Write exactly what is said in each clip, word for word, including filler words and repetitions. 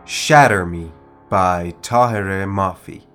Shatter Me by Tahereh Mafi.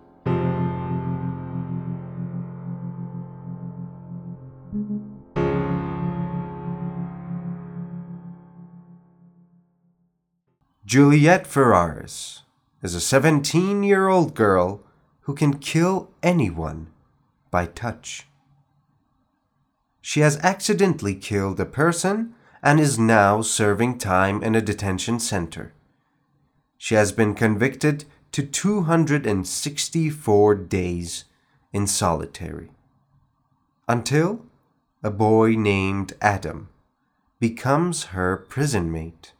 Juliette Ferraris is a seventeen-year-old girl who can kill anyone by touch. She has accidentally killed a person and is now serving time in a detention center. She has been convicted to two hundred sixty-four days in solitary, until a boy named Adam becomes her prison mate.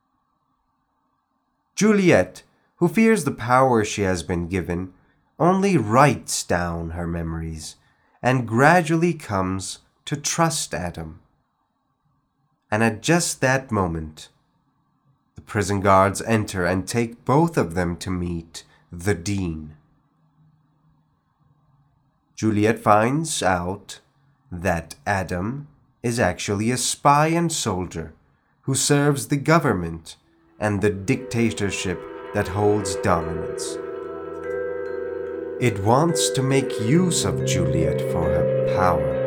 Juliette, who fears the power she has been given, only writes down her memories and gradually comes to trust Adam. And at just that moment, the prison guards enter and take both of them to meet the Dean. Juliette finds out that Adam is actually a spy and soldier who serves the government and the dictatorship that holds dominance. It wants to make use of Juliette for her power.